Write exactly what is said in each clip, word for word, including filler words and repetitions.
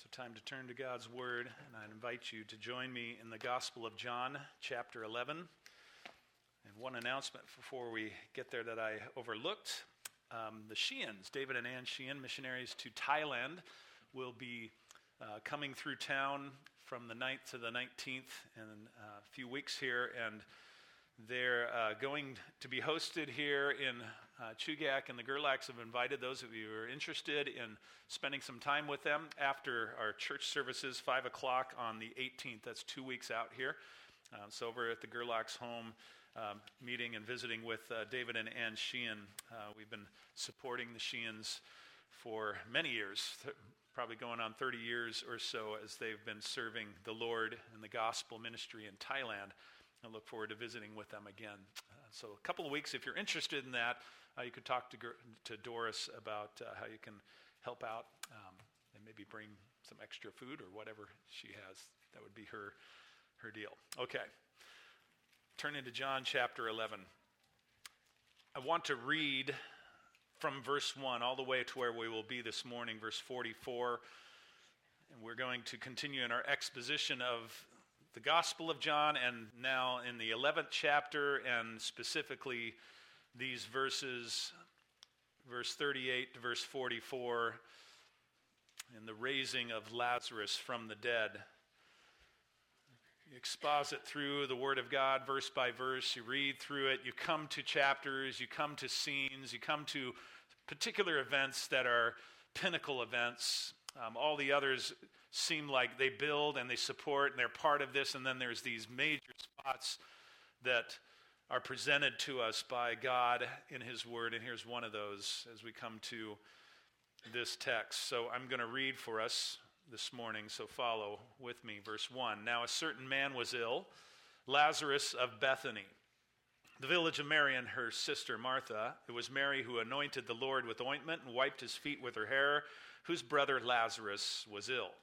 So time to turn to God's Word, and I invite you to join me in the Gospel of John, chapter eleven. And one announcement before we get there that I overlooked. Um, the Sheeans, David and Ann Sheehan, missionaries to Thailand, will be uh, coming through town from the ninth to the nineteenth in uh, a few weeks here, and they're uh, going to be hosted here in uh, Chugach, and the Gerlachs have invited those of you who are interested in spending some time with them after our church services, five o'clock on the eighteenth. That's two weeks out here. Uh, so over at the Gerlachs' home, um, meeting and visiting with uh, David and Ann Sheehan. Uh, we've been supporting the Sheehans for many years, th- probably going on thirty years or so, as they've been serving the Lord and the gospel ministry in Thailand. I look forward to visiting with them again. Uh, so a couple of weeks, if you're interested in that, uh, you could talk to to Doris about uh, how you can help out um, and maybe bring some extra food or whatever she has. That would be her her deal. Okay, turn into John chapter eleven. I want to read from verse one all the way to where we will be this morning, verse forty-four. And we're going to continue in our exposition of the Gospel of John, and now in the eleventh chapter, and specifically these verses, verse thirty-eight to verse forty-four, and the raising of Lazarus from the dead. You exposit through the Word of God, verse by verse. You read through it. You come to chapters. You come to scenes. You come to particular events that are pinnacle events. Um, all the others seem like they build and they support and they're part of this, and then there's these major spots that are presented to us by God in His Word, and here's one of those as we come to this text. So I'm going to read for us this morning, so follow with me. Verse one, Now a certain man was ill, Lazarus of Bethany, the village of Mary and her sister Martha. It was Mary who anointed the Lord with ointment and wiped his feet with her hair, whose brother Lazarus was ill.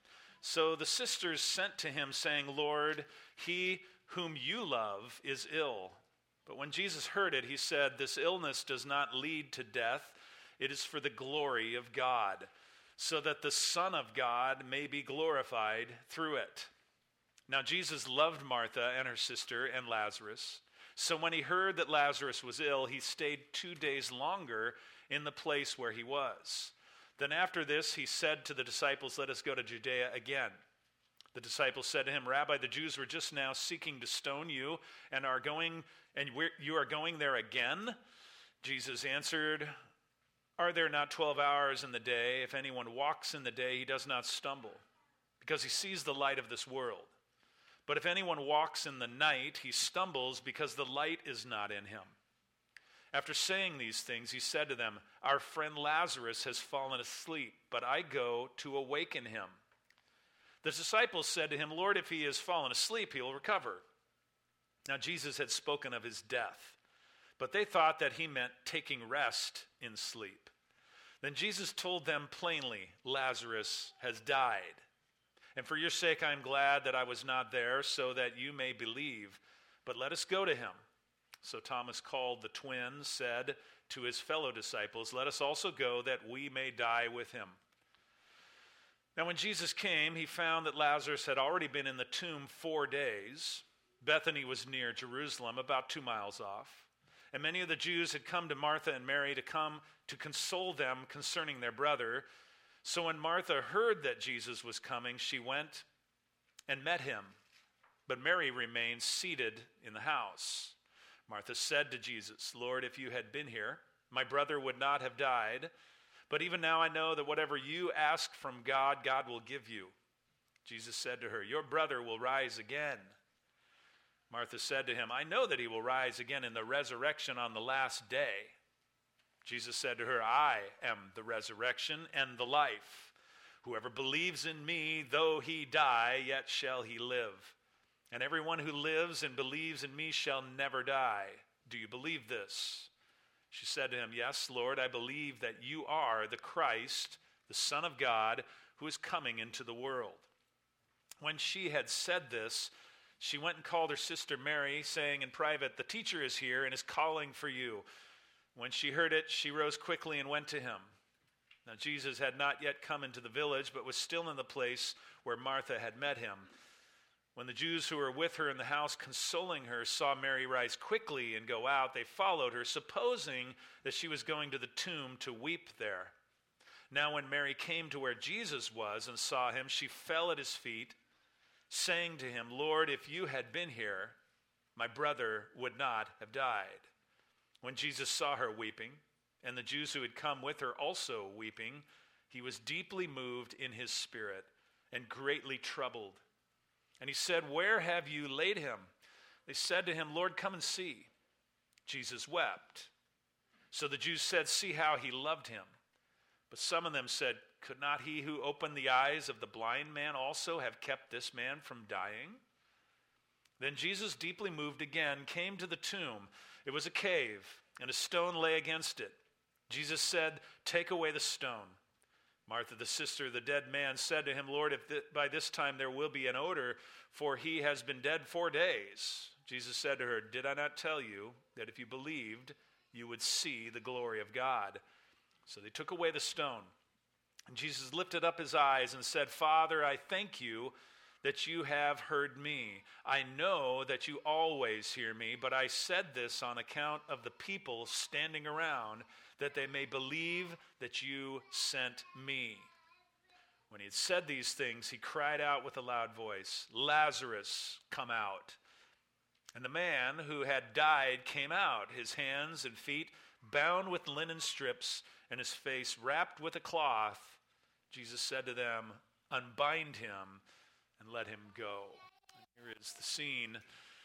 So the sisters sent to him, saying, Lord, he whom you love is ill. But when Jesus heard it, he said, This illness does not lead to death. It is for the glory of God, so that the Son of God may be glorified through it. Now Jesus loved Martha and her sister and Lazarus. So when he heard that Lazarus was ill, he stayed two days longer in the place where he was. Then after this, he said to the disciples, Let us go to Judea again. The disciples said to him, Rabbi, the Jews were just now seeking to stone you, and are going, and you are going there again? Jesus answered, Are there not twelve hours in the day? If anyone walks in the day, he does not stumble, because he sees the light of this world. But if anyone walks in the night, he stumbles, because the light is not in him. After saying these things, he said to them, Our friend Lazarus has fallen asleep, but I go to awaken him. The disciples said to him, Lord, if he has fallen asleep, he will recover. Now Jesus had spoken of his death, but they thought that he meant taking rest in sleep. Then Jesus told them plainly, Lazarus has died. And for your sake I am glad that I was not there, so that you may believe. But let us go to him. So Thomas, called the twin, said to his fellow disciples, Let us also go, that we may die with him. Now when Jesus came, he found that Lazarus had already been in the tomb four days. Bethany was near Jerusalem, about two miles off. And many of the Jews had come to Martha and Mary to come to console them concerning their brother. So when Martha heard that Jesus was coming, she went and met him. But Mary remained seated in the house. Martha said to Jesus, Lord, if you had been here, my brother would not have died. But even now I know that whatever you ask from God, God will give you. Jesus said to her, Your brother will rise again. Martha said to him, I know that he will rise again in the resurrection on the last day. Jesus said to her, I am the resurrection and the life. Whoever believes in me, though he die, yet shall he live. And everyone who lives and believes in me shall never die. Do you believe this? She said to him, Yes, Lord, I believe that you are the Christ, the Son of God, who is coming into the world. When she had said this, she went and called her sister Mary, saying in private, The teacher is here and is calling for you. When she heard it, she rose quickly and went to him. Now Jesus had not yet come into the village, but was still in the place where Martha had met him. When the Jews who were with her in the house consoling her saw Mary rise quickly and go out, they followed her, supposing that she was going to the tomb to weep there. Now when Mary came to where Jesus was and saw him, she fell at his feet, saying to him, "Lord, if you had been here, my brother would not have died." When Jesus saw her weeping, and the Jews who had come with her also weeping, he was deeply moved in his spirit and greatly troubled. And he said, "Where have you laid him?" They said to him, "Lord, come and see." Jesus wept. So the Jews said, "See how he loved him." But some of them said, "Could not he who opened the eyes of the blind man also have kept this man from dying?" Then Jesus, deeply moved again, came to the tomb. It was a cave, and a stone lay against it. Jesus said, "Take away the stone." Martha, the sister of the dead man, said to him, "Lord, if th- by this time there will be an odor, for he has been dead four days." Jesus said to her, "Did I not tell you that if you believed, you would see the glory of God?" So they took away the stone. And Jesus lifted up his eyes and said, "Father, I thank you that you have heard me. I know that you always hear me, but I said this on account of the people standing around, that they may believe that you sent me." When he had said these things, he cried out with a loud voice, "Lazarus, come out." And the man who had died came out, his hands and feet bound with linen strips, and his face wrapped with a cloth. Jesus said to them, "Unbind him and let him go." And here is the scene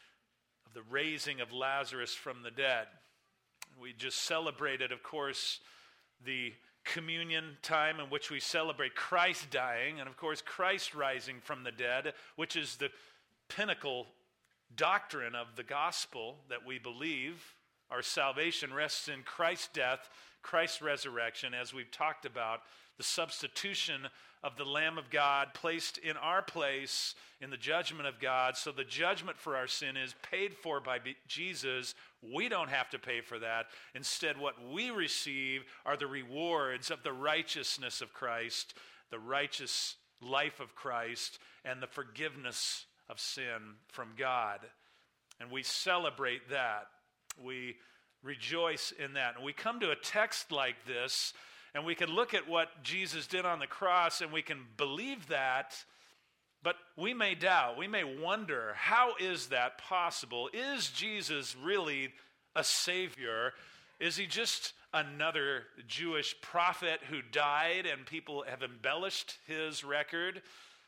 of the raising of Lazarus from the dead. We just celebrated, of course, the communion time in which we celebrate Christ dying, and of course Christ rising from the dead, which is the pinnacle doctrine of the gospel that we believe. Our salvation rests in Christ's death, Christ's resurrection, as we've talked about, the substitution of the Lamb of God placed in our place in the judgment of God. So the judgment for our sin is paid for by Jesus. We don't have to pay for that. Instead, what we receive are the rewards of the righteousness of Christ, the righteous life of Christ, and the forgiveness of sin from God. And we celebrate that. We rejoice in that. And we come to a text like this, and we can look at what Jesus did on the cross, and we can believe that, but we may doubt. We may wonder, how is that possible? Is Jesus really a Savior? Is he just another Jewish prophet who died and people have embellished his record?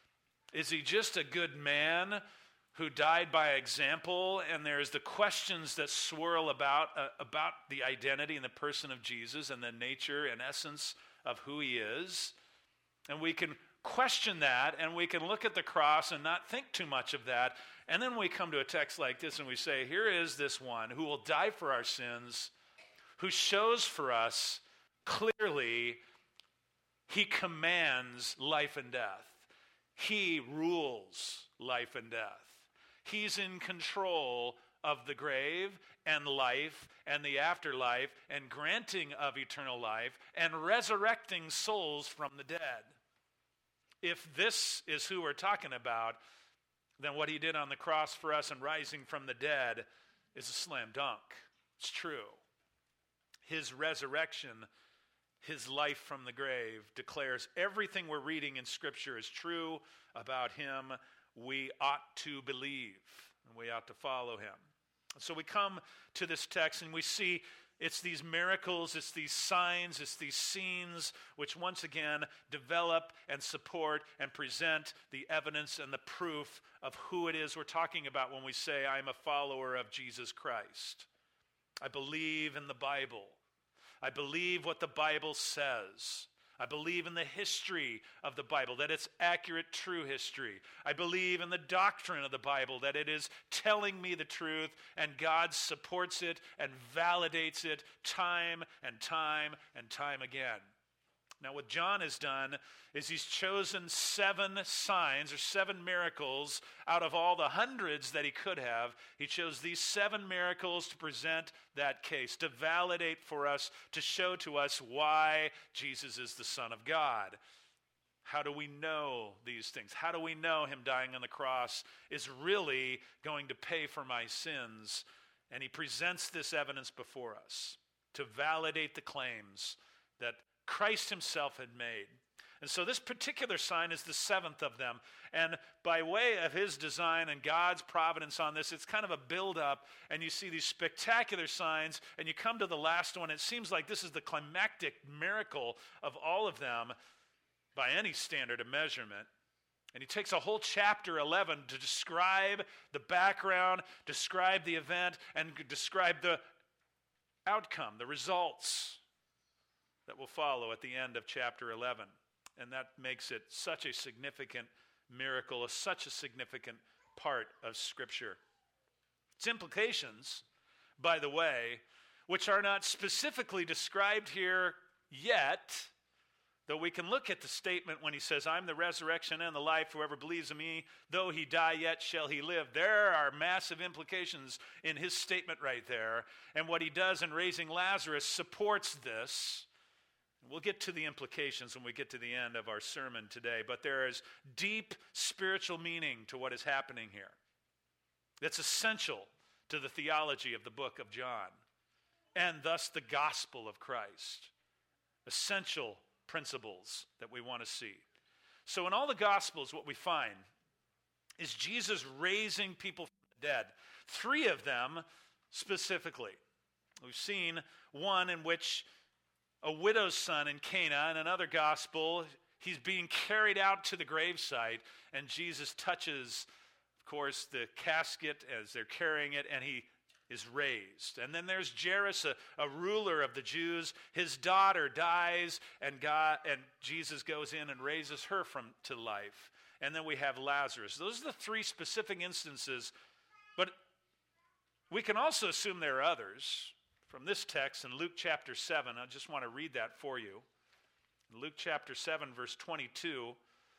Is he just a good man who died by example? And there's the questions that swirl about uh, about the identity and the person of Jesus and the nature and essence of who he is. And we can question that, and we can look at the cross and not think too much of that. And then we come to a text like this and we say, here is this one who will die for our sins, who shows for us clearly he commands life and death. He rules life and death. He's in control of the grave and life and the afterlife and granting of eternal life and resurrecting souls from the dead. If this is who we're talking about, then what he did on the cross for us and rising from the dead is a slam dunk. It's true. His resurrection, his life from the grave, declares everything we're reading in Scripture is true about him. We ought to believe, and we ought to follow him. So we come to this text and we see it's these miracles, it's these signs, it's these scenes which once again develop and support and present the evidence and the proof of who it is we're talking about when we say, I'm a follower of Jesus Christ. I believe in the Bible. I believe what the Bible says. I believe in the history of the Bible, that it's accurate, true history. I believe in the doctrine of the Bible, that it is telling me the truth, and God supports it and validates it time and time and time again. Now, what John has done is he's chosen seven signs or seven miracles out of all the hundreds that he could have. He chose these seven miracles to present that case, to validate for us, to show to us why Jesus is the Son of God. How do we know these things? How do we know him dying on the cross is really going to pay for my sins? And he presents this evidence before us to validate the claims that Christ himself had made. And so this particular sign is the seventh of them. And by way of his design and God's providence on this, it's kind of a build-up, and you see these spectacular signs, and you come to the last one. It seems like this is the climactic miracle of all of them by any standard of measurement. And he takes a whole chapter eleven to describe the background, describe the event, and describe the outcome, the results that will follow at the end of chapter eleven. And that makes it such a significant miracle, such a significant part of Scripture. Its implications, by the way, which are not specifically described here yet, though we can look at the statement when he says, I'm the resurrection and the life, whoever believes in me, though he die, yet shall he live. There are massive implications in his statement right there. And what he does in raising Lazarus supports this. We'll get to the implications when we get to the end of our sermon today, but there is deep spiritual meaning to what is happening here. That's essential to the theology of the book of John, and thus the gospel of Christ. Essential principles that we want to see. So in all the Gospels, what we find is Jesus raising people from the dead. Three of them specifically. We've seen one in which a widow's son in Cana. In another gospel, he's being carried out to the gravesite, and Jesus touches, of course, the casket as they're carrying it, and he is raised. And then there's Jairus, a, a ruler of the Jews. His daughter dies, and God and Jesus goes in and raises her from to life. And then we have Lazarus. Those are the three specific instances, but we can also assume there are others. From this text in Luke chapter seven, I just want to read that for you. In Luke chapter seven, verse twenty-two, it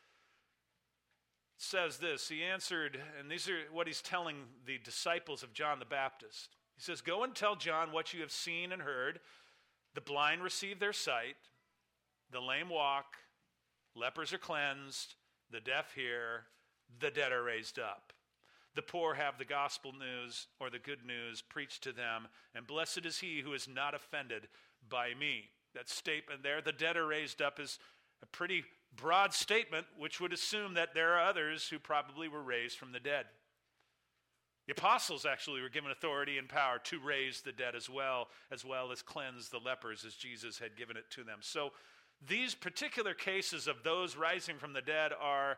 says this. He answered, and these are what he's telling the disciples of John the Baptist. He says, go and tell John what you have seen and heard. The blind receive their sight, the lame walk, lepers are cleansed, the deaf hear, the dead are raised up. The poor have the gospel news, or the good news, preached to them, and blessed is he who is not offended by me. That statement there, the dead are raised up, is a pretty broad statement, which would assume that there are others who probably were raised from the dead. The apostles actually were given authority and power to raise the dead as well, as well as cleanse the lepers as Jesus had given it to them. So these particular cases of those rising from the dead are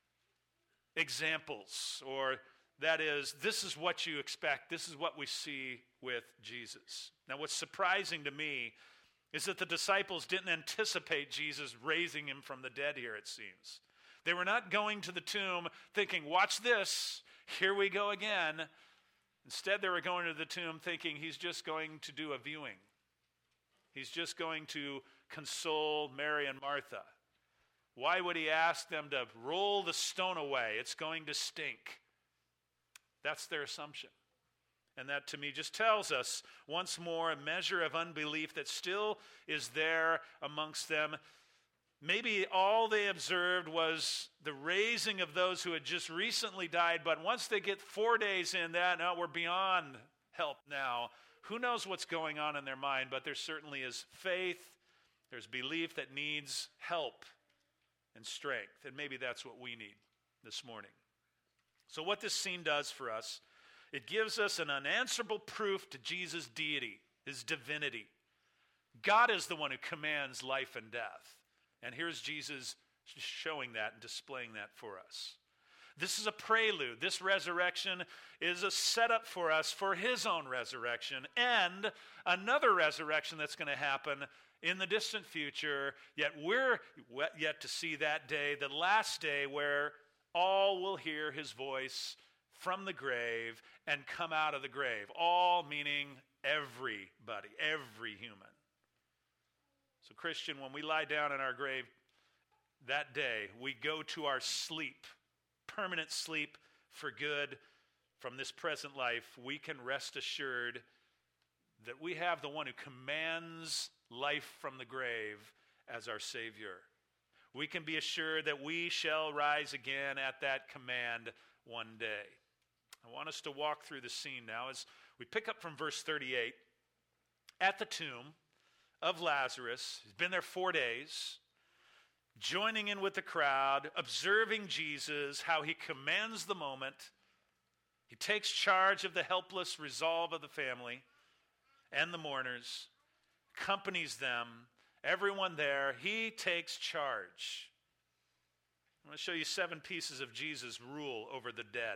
examples, or that is, this is what you expect. This is what we see with Jesus. Now, what's surprising to me is that the disciples didn't anticipate Jesus raising him from the dead here, it seems. They were not going to the tomb thinking, watch this, here we go again. Instead, they were going to the tomb thinking he's just going to do a viewing. He's just going to console Mary and Martha. Why would he ask them to roll the stone away? It's going to stink. That's their assumption. And that, to me, just tells us once more a measure of unbelief that still is there amongst them. Maybe all they observed was the raising of those who had just recently died, but once they get four days in that, now we're beyond help now. Who knows what's going on in their mind, but there certainly is faith. There's belief that needs help and strength, and maybe that's what we need this morning. So what this scene does for us, it gives us an unanswerable proof to Jesus' deity, his divinity. God is the one who commands life and death. And here's Jesus showing that and displaying that for us. This is a prelude. This resurrection is a setup for us for his own resurrection and another resurrection that's going to happen in the distant future, yet we're yet to see that day, the last day where all will hear his voice from the grave and come out of the grave. All meaning everybody, every human. So, Christian, when we lie down in our grave that day, we go to our sleep, permanent sleep for good from this present life. We can rest assured that we have the one who commands life from the grave as our Savior. We can be assured that we shall rise again at that command one day. I want us to walk through the scene now as we pick up from verse thirty-eight. At the tomb of Lazarus, he's been there four days, joining in with the crowd, observing Jesus, how he commands the moment. He takes charge of the helpless resolve of the family and the mourners, accompanies them, everyone there. He takes charge. I'm going to show you seven pieces of Jesus' rule over the dead.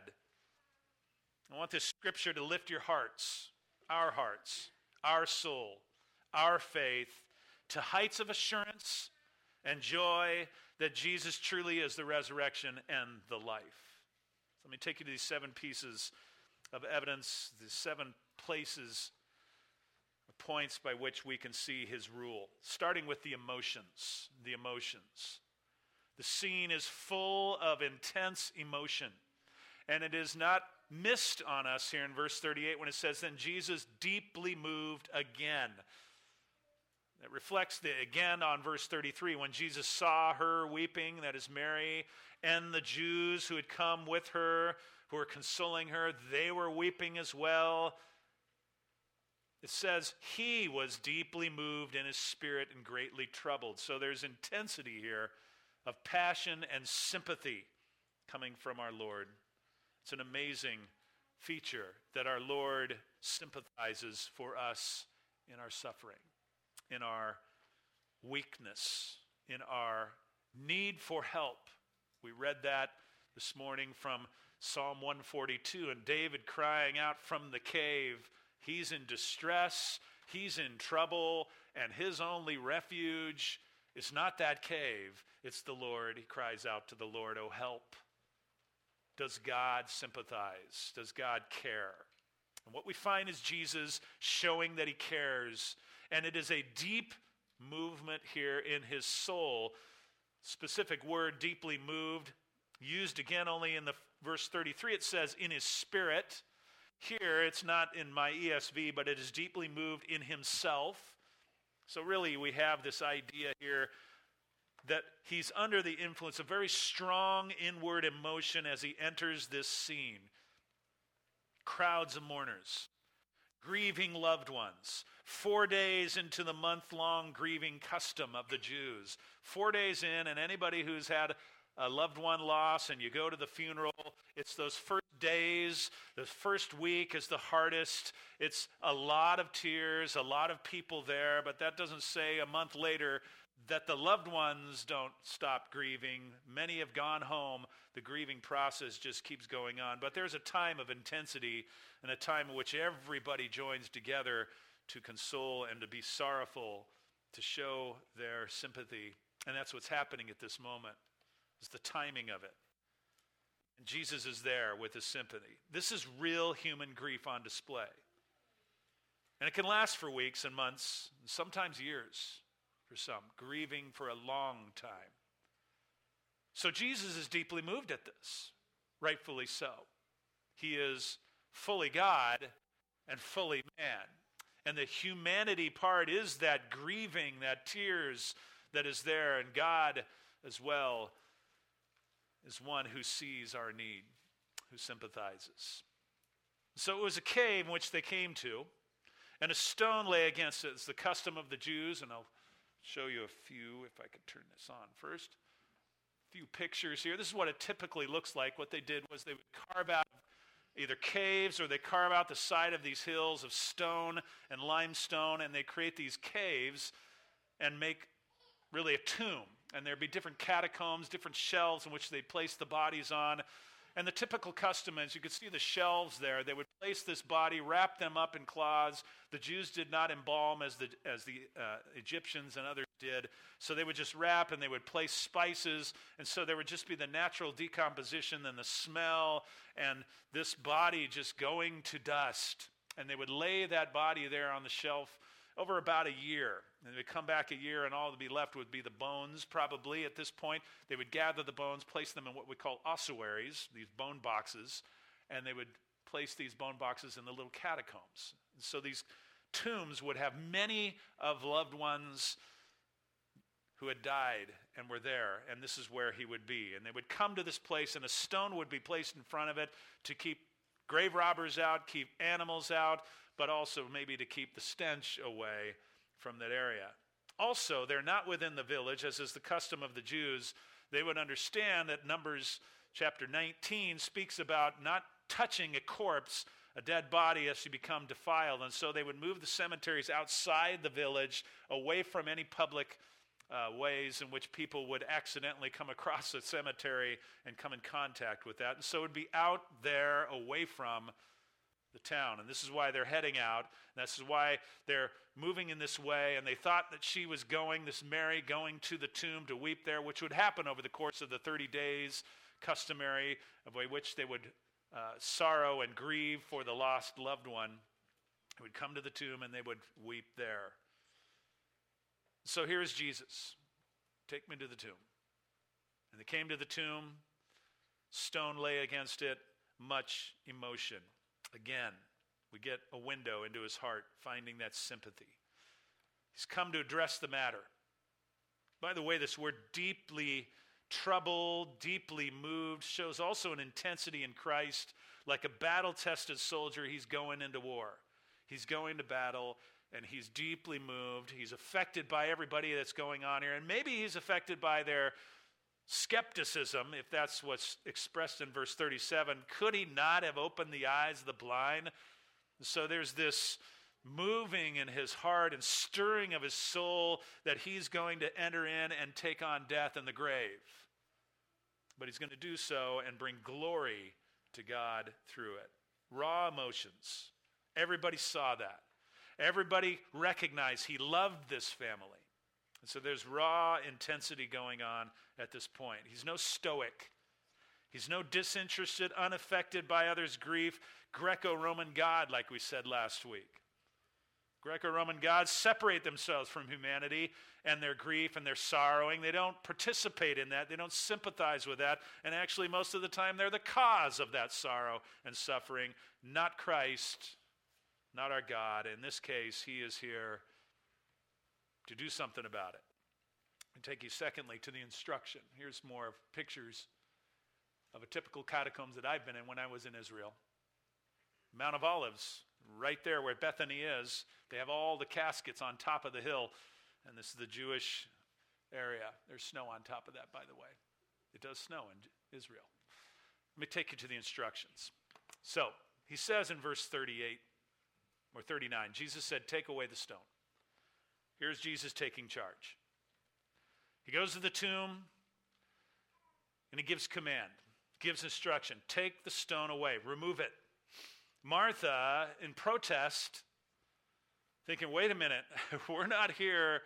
I want this scripture to lift your hearts, our hearts, our soul, our faith, to heights of assurance and joy that Jesus truly is the resurrection and the life. So let me take you to these seven pieces of evidence, these seven places, points by which we can see his rule. Starting with the emotions, the emotions. The scene is full of intense emotion, and it is not missed on us here in verse thirty-eight when it says, then Jesus deeply moved again. It reflects the again on verse thirty-three, when Jesus saw her weeping, that is Mary, and the Jews who had come with her, who were consoling her, they were weeping as well. It says he was deeply moved in his spirit and greatly troubled. So there's intensity here of passion and sympathy coming from our Lord. It's an amazing feature that our Lord sympathizes for us in our suffering, in our weakness, in our need for help. We read that this morning from Psalm one forty-two, and David crying out from the cave. He's in distress, he's in trouble, and his only refuge is not that cave, it's the Lord. He cries out to the Lord, "Oh, help." Does God sympathize? Does God care? And what we find is Jesus showing that he cares, and it is a deep movement here in his soul. Specific word, deeply moved, used again only in the verse thirty-three. It says in his spirit. Here, it's not in my E S V, but it is deeply moved in himself. So really, we have this idea here that he's under the influence of very strong inward emotion as he enters this scene. Crowds of mourners, grieving loved ones, four days into the month-long grieving custom of the Jews. Four days in, and anybody who's had a loved one loss and you go to the funeral, it's those first days, the first week is the hardest. It's a lot of tears, a lot of people there, but that doesn't say a month later that the loved ones don't stop grieving. Many have gone home. The grieving process just keeps going on. But there's a time of intensity and a time in which everybody joins together to console and to be sorrowful, to show their sympathy. And that's what's happening at this moment. It's the timing of it. And Jesus is there with his sympathy. This is real human grief on display. And it can last for weeks and months, and sometimes years for some, grieving for a long time. So Jesus is deeply moved at this, rightfully so. He is fully God and fully man. And the humanity part is that grieving, that tears that is there, and God as well is one who sees our need, who sympathizes. So it was a cave in which they came to, and a stone lay against it. It's the custom of the Jews, and I'll show you a few, if I could turn this on first. A few pictures here. This is what it typically looks like. What they did was they would carve out either caves, or they carve out the side of these hills of stone and limestone, and they create these caves and make really a tomb. And there'd be different catacombs, different shelves in which they place the bodies on. And the typical custom is, you could see the shelves there, they would place this body, wrap them up in cloths. The Jews did not embalm as the, as the uh, Egyptians and others did. So they would just wrap, and they would place spices. And so there would just be the natural decomposition and the smell and this body just going to dust. And they would lay that body there on the shelf over about a year. And they would come back a year, and all that would be left would be the bones, probably at this point. They would gather the bones, place them in what we call ossuaries, these bone boxes, and they would place these bone boxes in the little catacombs. And so these tombs would have many of loved ones who had died and were there, and this is where he would be. And they would come to this place, and a stone would be placed in front of it to keep grave robbers out, keep animals out, but also maybe to keep the stench away from that area. Also, they're not within the village, as is the custom of the Jews. They would understand that Numbers chapter nineteen speaks about not touching a corpse, a dead body, as you become defiled. And so they would move the cemeteries outside the village, away from any public uh, ways in which people would accidentally come across a cemetery and come in contact with that. And so it would be out there, away from the town. And this is why they're heading out. And this is why they're moving in this way. And they thought that she was going, this Mary, going to the tomb to weep there, which would happen over the course of the thirty days, customary, of which they would uh, sorrow and grieve for the lost loved one. They would come to the tomb and they would weep there. So here's Jesus. Take me to the tomb. And they came to the tomb. Stone lay against it. Much emotion. Again, we get a window into his heart, finding that sympathy. He's come to address the matter. By the way, this word deeply troubled, deeply moved, shows also an intensity in Christ. Like a battle-tested soldier, he's going into war. He's going to battle, and he's deeply moved. He's affected by everybody that's going on here, and maybe he's affected by their skepticism, if that's what's expressed in verse thirty-seven. Could he not have opened the eyes of the blind? So there's this moving in his heart and stirring of his soul that he's going to enter in and take on death and the grave. But he's going to do so and bring glory to God through it. Raw emotions. Everybody saw that. Everybody recognized he loved this family. And so there's raw intensity going on at this point. He's no stoic. He's no disinterested, unaffected by others' grief, Greco-Roman God, like we said last week. Greco-Roman gods separate themselves from humanity and their grief and their sorrowing. They don't participate in that. They don't sympathize with that. And actually, most of the time, they're the cause of that sorrow and suffering, not Christ, not our God. In this case, he is here to do something about it. And take you secondly to the instruction. Here's more of pictures of a typical catacombs that I've been in when I was in Israel. Mount of Olives, right there where Bethany is, they have all the caskets on top of the hill. And this is the Jewish area. There's snow on top of that, by the way. It does snow in Israel. Let me take you to the instructions. So, he says in verse thirty-eight or thirty-nine, Jesus said, take away the stone. Here's Jesus taking charge. He goes to the tomb and he gives command, gives instruction. Take the stone away, remove it. Martha, in protest, thinking, wait a minute, we're not here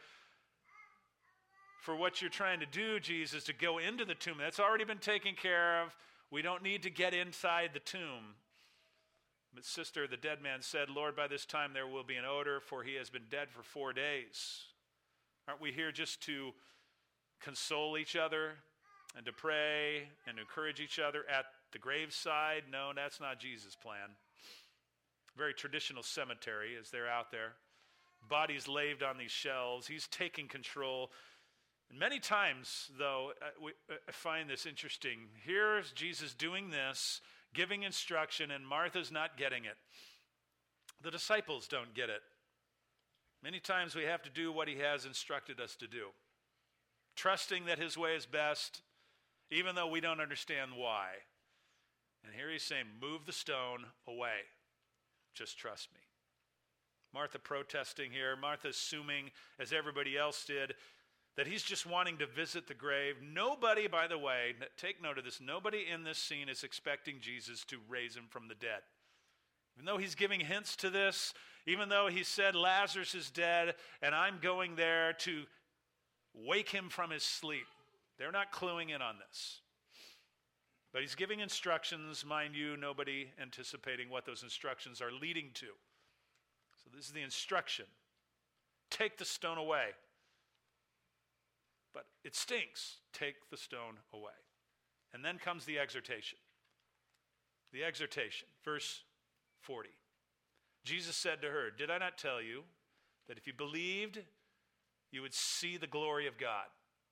for what you're trying to do, Jesus, to go into the tomb. That's already been taken care of. We don't need to get inside the tomb. But sister, the dead man said, Lord, by this time there will be an odor, for he has been dead for four days. Aren't we here just to console each other and to pray and to encourage each other at the graveside? No, that's not Jesus' plan. Very traditional cemetery as they're out there. Bodies laid on these shelves. He's taking control. And many times, though, I, I find this interesting. Here's Jesus doing this, giving instruction, and Martha's not getting it. The disciples don't get it. Many times we have to do what he has instructed us to do, trusting that his way is best, even though we don't understand why. And here he's saying, move the stone away. Just trust me. Martha protesting here. Martha assuming, as everybody else did, that he's just wanting to visit the grave. Nobody, by the way, take note of this, nobody in this scene is expecting Jesus to raise him from the dead. Even though he's giving hints to this, even though he said Lazarus is dead and I'm going there to wake him from his sleep, they're not cluing in on this. But he's giving instructions, mind you, nobody anticipating what those instructions are leading to. So this is the instruction. take the stone away. But it stinks. Take the stone away. And then comes the exhortation. The exhortation, verse forty. Jesus said to her, "Did I not tell you that if you believed, you would see the glory of God?"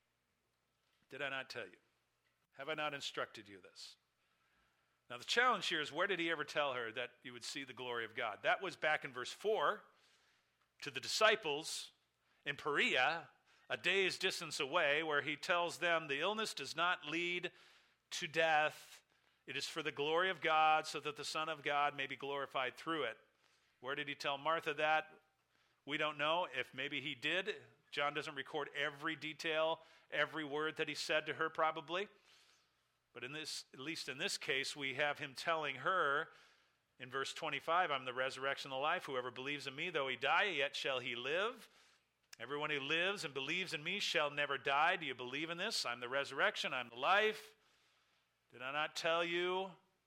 Did I not tell you? Have I not instructed you this? Now the challenge here is, where did he ever tell her that you would see the glory of God? That was back in verse four to the disciples in Perea, a day's distance away, where he tells them the illness does not lead to death. It is for the glory of God, so that the Son of God may be glorified through it. Where did he tell Martha that? We don't know. If maybe he did. John doesn't record every detail, every word that he said to her probably. But in this, at least in this case, we have him telling her in verse twenty-five, "I'm the resurrection and the life. Whoever believes in me, though he die, yet shall he live. Everyone who lives and believes in me shall never die." Do you believe in this? I'm the resurrection, I'm the life. Did I not tell you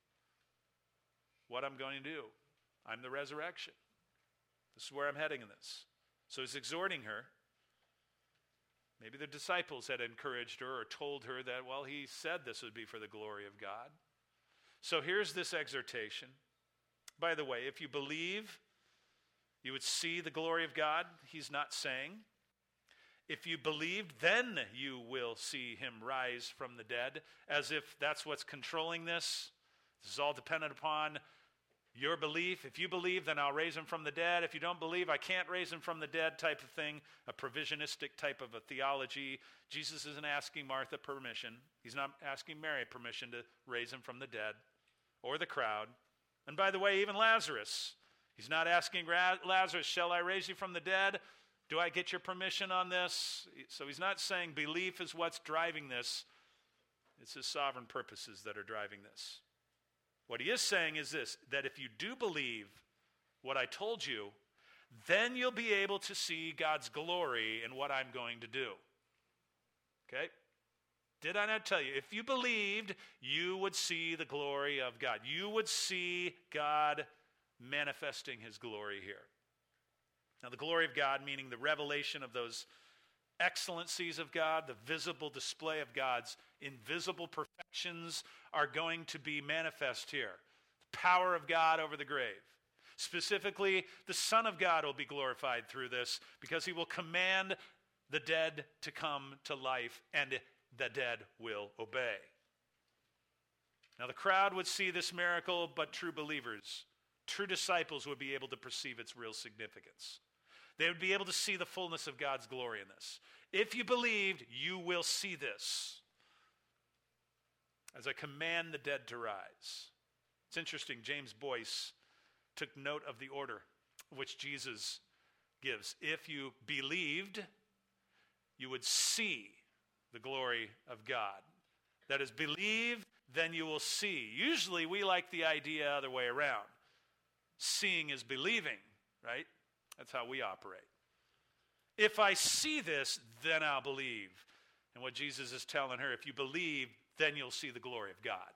what I'm going to do? I'm the resurrection. This is where I'm heading in this. So he's exhorting her. Maybe the disciples had encouraged her or told her that, well, he said this would be for the glory of God. So here's this exhortation. By the way, if you believe, you would see the glory of God. He's not saying. If you believed, then you will see him rise from the dead, as if that's what's controlling this. This is all dependent upon your belief. If you believe, then I'll raise him from the dead. If you don't believe, I can't raise him from the dead, type of thing, a provisionistic type of a theology. Jesus isn't asking Martha permission. He's not asking Mary permission to raise him from the dead, or the crowd. And by the way, even Lazarus, he's not asking Lazarus, "Shall I raise you from the dead? Do I get your permission on this?" So he's not saying belief is what's driving this. It's his sovereign purposes that are driving this. What he is saying is this, that if you do believe what I told you, then you'll be able to see God's glory in what I'm going to do. Okay? Did I not tell you? If you believed, you would see the glory of God. You would see God manifesting his glory here. Now, the glory of God, meaning the revelation of those excellencies of God, the visible display of God's invisible perfections, are going to be manifest here. The power of God over the grave. Specifically, the Son of God will be glorified through this, because he will command the dead to come to life, and the dead will obey. Now, the crowd would see this miracle, but true believers, true disciples, would be able to perceive its real significance. They would be able to see the fullness of God's glory in this. If you believed, you will see this. As I command the dead to rise. It's interesting, James Boyce took note of the order which Jesus gives. If you believed, you would see the glory of God. That is, believe, then you will see. Usually we like the idea other way around. Seeing is believing, right? That's how we operate. If I see this, then I'll believe. And what Jesus is telling her, if you believe, then you'll see the glory of God.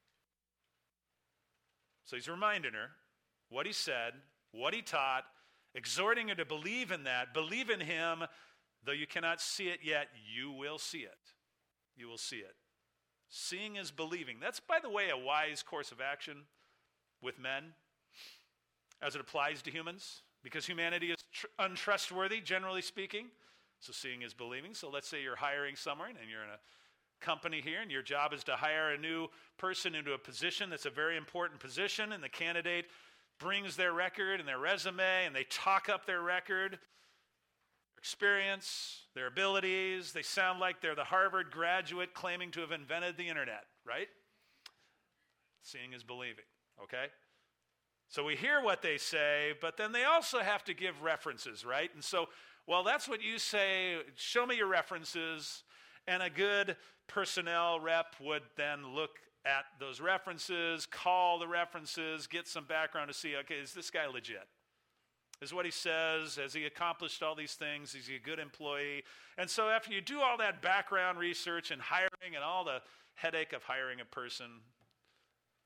So he's reminding her what he said, what he taught, exhorting her to believe in that. Believe in him, though you cannot see it yet, you will see it. You will see it. Seeing is believing. That's, by the way, a wise course of action with men as it applies to humans, because humanity is tr- untrustworthy, generally speaking. So seeing is believing. So let's say you're hiring someone and you're in a company here, and your job is to hire a new person into a position that's a very important position, and the candidate brings their record and their resume, and they talk up their record, experience, their abilities. They sound like they're the Harvard graduate claiming to have invented the internet, right? Seeing is believing, okay? So we hear what they say, but then they also have to give references, right? And so, well, that's what you say. Show me your references. And a good personnel rep would then look at those references, call the references, get some background to see, okay, is this guy legit? Is what he says, has he accomplished all these things? Is he a good employee? And so after you do all that background research and hiring and all the headache of hiring a person,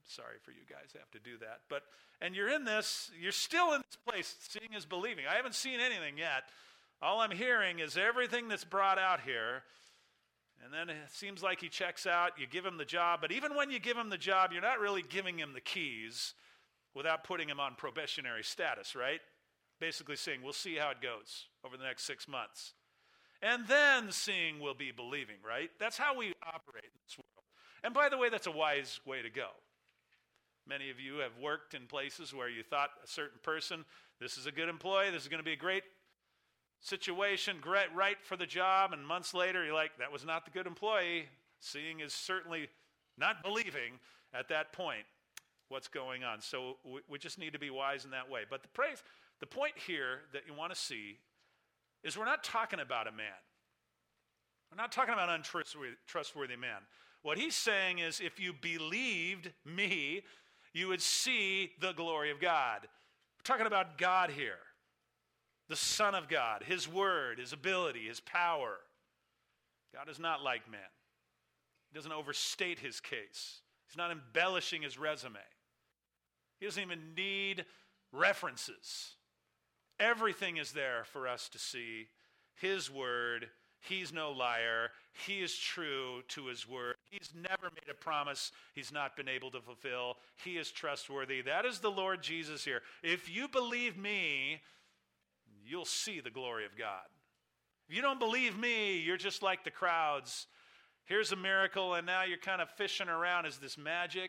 sorry for you guys who have to do that. But, and you're in this, you're still in this place. Seeing is believing. I haven't seen anything yet. All I'm hearing is everything that's brought out here. And then it seems like he checks out. You give him the job. But even when you give him the job, you're not really giving him the keys without putting him on probationary status, right? Basically saying, we'll see how it goes over the next six months. And then seeing will be believing, right? That's how we operate in this world. And by the way, that's a wise way to go. Many of you have worked in places where you thought a certain person, this is a good employee, this is going to be a great situation, great, right for the job, and months later you're like, that was not the good employee. Seeing is certainly not believing at that point what's going on. So we, we just need to be wise in that way. But the praise, the point here that you want to see is we're not talking about a man. We're not talking about an untrustworthy trustworthy man. What he's saying is if you believed me, you would see the glory of God. We're talking about God here, the Son of God, his word, his ability, his power. God is not like man. He doesn't overstate his case. He's not embellishing his resume. He doesn't even need references. Everything is there for us to see. His word, he's no liar. He is true to his word. He's never made a promise he's not been able to fulfill. He is trustworthy. That is the Lord Jesus here. If you believe me, you'll see the glory of God. If you don't believe me, you're just like the crowds. Here's a miracle, and now you're kind of fishing around. Is this magic?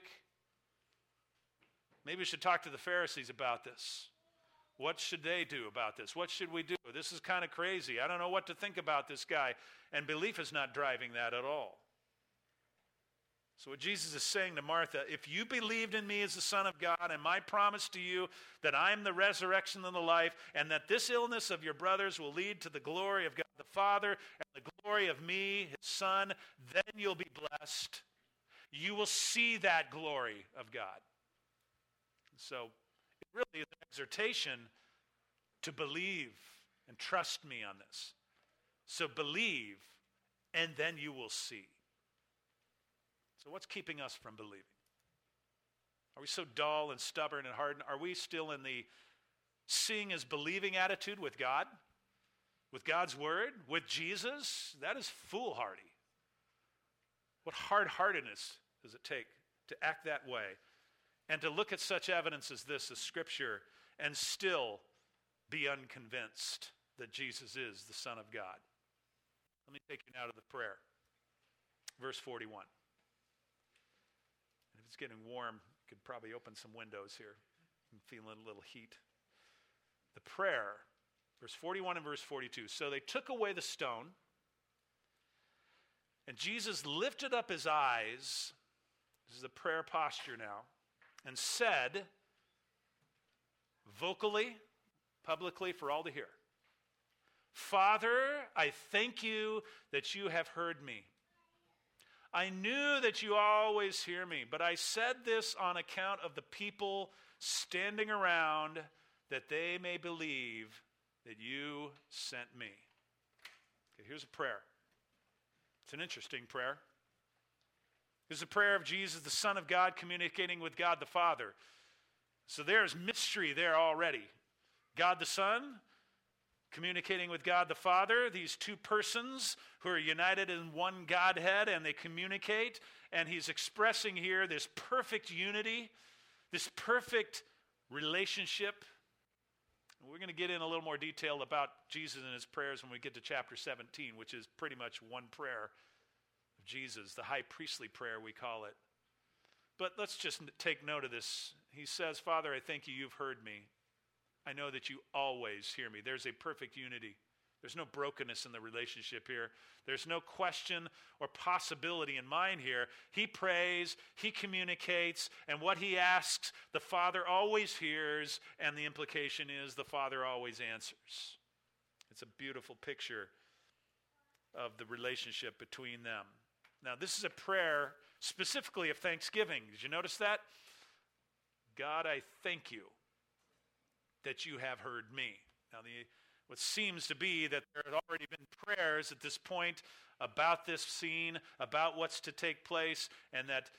Maybe we should talk to the Pharisees about this. What should they do about this? What should we do? This is kind of crazy. I don't know what to think about this guy. And belief is not driving that at all. So what Jesus is saying to Martha, if you believed in me as the Son of God, and my promise to you that I'm the resurrection and the life, and that this illness of your brothers will lead to the glory of God the Father and the glory of me, his Son, then you'll be blessed. You will see that glory of God. So it really is an exhortation to believe and trust me on this. So believe, and then you will see. So what's keeping us from believing? Are we so dull and stubborn and hardened? Are we still in the seeing as believing attitude with God? With God's word? With Jesus? That is foolhardy. What hard-heartedness does it take to act that way and to look at such evidence as this, as Scripture, and still be unconvinced that Jesus is the Son of God? Let me take you now to the prayer. Verse forty-one. If it's getting warm, you could probably open some windows here. I'm feeling a little heat. The prayer, verse forty-one and verse forty-two. So they took away the stone, and Jesus lifted up his eyes, this is a prayer posture now, and said, vocally, publicly, for all to hear, Father, I thank you that you have heard me. I knew that you always hear me, but I said this on account of the people standing around, that they may believe that you sent me. Okay, here's a prayer. It's an interesting prayer. This is a prayer of Jesus, the Son of God, communicating with God the Father. So there's mystery there already. God the Son communicating with God the Father, these two persons who are united in one Godhead, and they communicate, and he's expressing here this perfect unity, this perfect relationship. And we're going to get in a little more detail about Jesus and his prayers when we get to chapter seventeen, which is pretty much one prayer of Jesus, the high priestly prayer we call it. But let's just take note of this. He says, Father, I thank you, you've heard me. I know that you always hear me. There's a perfect unity. There's no brokenness in the relationship here. There's no question or possibility in mind here. He prays, he communicates, and what he asks, the Father always hears, and the implication is the Father always answers. It's a beautiful picture of the relationship between them. Now, this is a prayer specifically of thanksgiving. Did you notice that? God, I thank you that you have heard me. Now, the, what seems to be that there had already been prayers at this point about this scene, about what's to take place, and that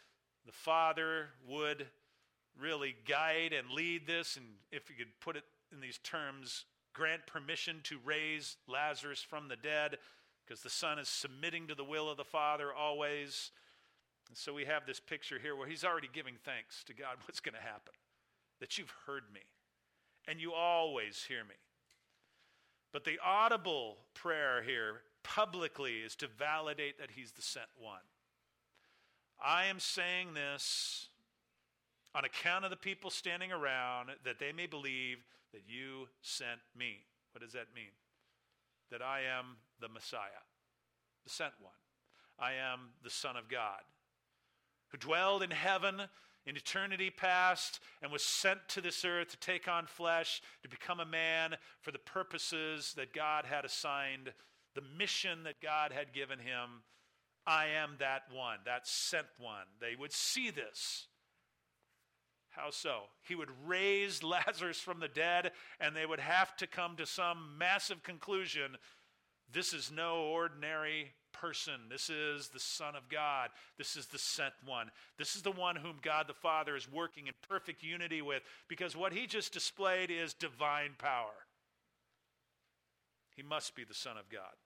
the Father would really guide and lead this, and if you could put it in these terms, grant permission to raise Lazarus from the dead, because the Son is submitting to the will of the Father always. And so we have this picture here where he's already giving thanks to God. What's going to happen? That you've heard me, and you always hear me. But the audible prayer here publicly is to validate that he's the sent one. I am saying this on account of the people standing around, that they may believe that you sent me. What does that mean? That I am the Messiah, the sent one. I am the Son of God, who dwelled in heaven in eternity past and was sent to this earth to take on flesh, to become a man for the purposes that God had assigned, the mission that God had given him. I am that one, that sent one. They would see this. How so? He would raise Lazarus from the dead, and they would have to come to some massive conclusion. This is no ordinary person. This is the Son of God. This is the sent one. This is the one whom God the Father is working in perfect unity with, because what he just displayed is divine power. He must be the Son of God.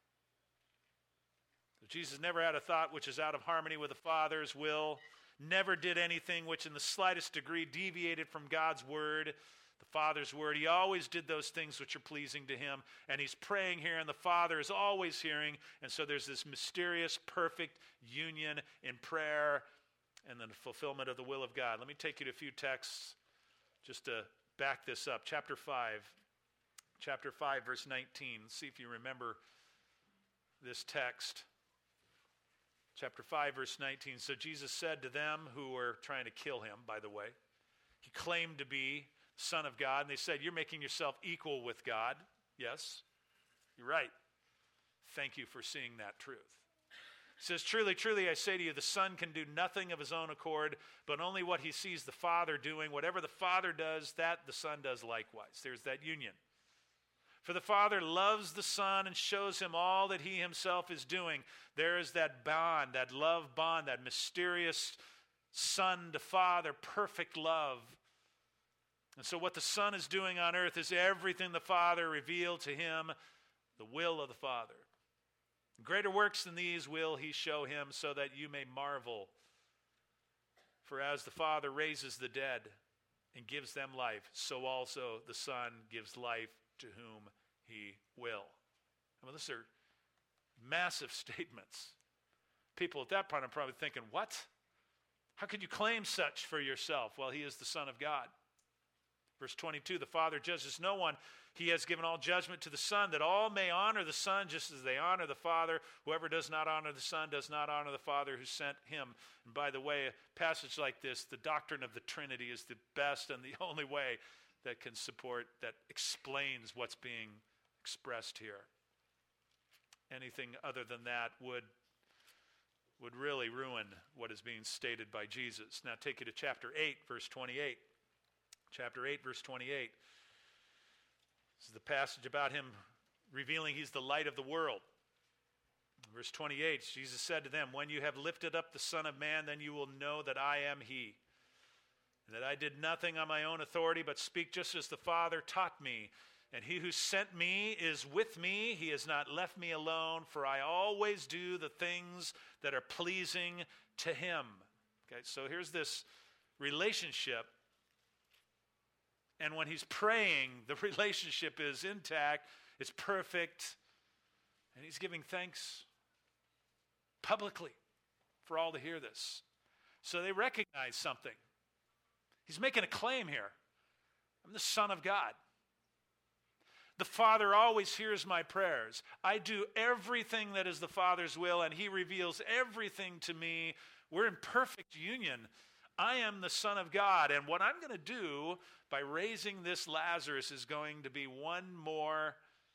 Jesus never had a thought which is out of harmony with the Father's will, never did anything which in the slightest degree deviated from God's word, the Father's word. He always did those things which are pleasing to him, and he's praying here, and the Father is always hearing, and so there's this mysterious, perfect union in prayer and the fulfillment of the will of God. Let me take you to a few texts just to back this up. Chapter five, chapter five, verse nineteen. Let's see if you remember this text. Chapter five, verse nineteen. So Jesus said to them who were trying to kill him, by the way, he claimed to be the Son of God, and they said, you're making yourself equal with God. Yes, you're right. Thank you for seeing that truth. He says, truly, truly, I say to you, the Son can do nothing of his own accord, but only what he sees the Father doing. Whatever the Father does, that the Son does likewise. There's that union. For the Father loves the Son and shows him all that he himself is doing. There is that bond, that love bond, that mysterious Son to Father, perfect love. And so what the Son is doing on earth is everything the Father revealed to him, the will of the Father. Greater works than these will he show him, so that you may marvel. For as the Father raises the dead and gives them life, so also the Son gives life to whom he will. I mean, those are massive statements. People at that point are probably thinking, what? How could you claim such for yourself? Well, he is the Son of God. Verse twenty-two, the Father judges no one. He has given all judgment to the Son, that all may honor the Son just as they honor the Father. Whoever does not honor the Son does not honor the Father who sent him. And by the way, a passage like this, the doctrine of the Trinity is the best and the only way that can support, that explains what's being expressed here. Anything other than that would, would really ruin what is being stated by Jesus. Now take you to chapter eight, verse twenty-eight. Chapter eight, verse twenty-eight. This is the passage about him revealing he's the light of the world. Verse twenty-eight, Jesus said to them, when you have lifted up the Son of Man, then you will know that I am he. And that I did nothing on my own authority, but speak just as the Father taught me. And he who sent me is with me. He has not left me alone, for I always do the things that are pleasing to him. Okay, so here's this relationship. And when he's praying, the relationship is intact, it's perfect, and he's giving thanks publicly for all to hear this. So they recognize something. He's making a claim here. I'm the Son of God. The Father always hears my prayers. I do everything that is the Father's will, and he reveals everything to me. We're in perfect union. I am the Son of God, and what I'm going to do by raising this Lazarus is going to be one more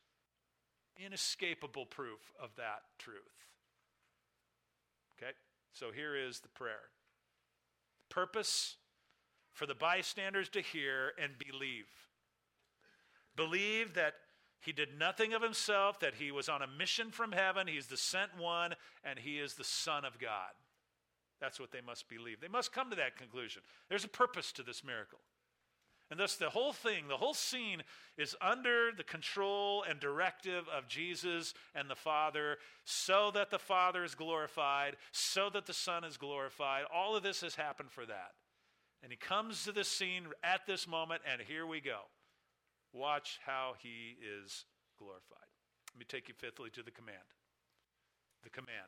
inescapable proof of that truth. Okay, so here is the prayer. Purpose for the bystanders to hear and believe. Believe that he did nothing of himself, that he was on a mission from heaven, he's the sent one, and he is the Son of God. That's what they must believe. They must come to that conclusion. There's a purpose to this miracle. And thus the whole thing, the whole scene is under the control and directive of Jesus and the Father, so that the Father is glorified, so that the Son is glorified. All of this has happened for that. And he comes to this scene at this moment, and here we go. Watch how he is glorified. Let me take you fifthly to the command. The command.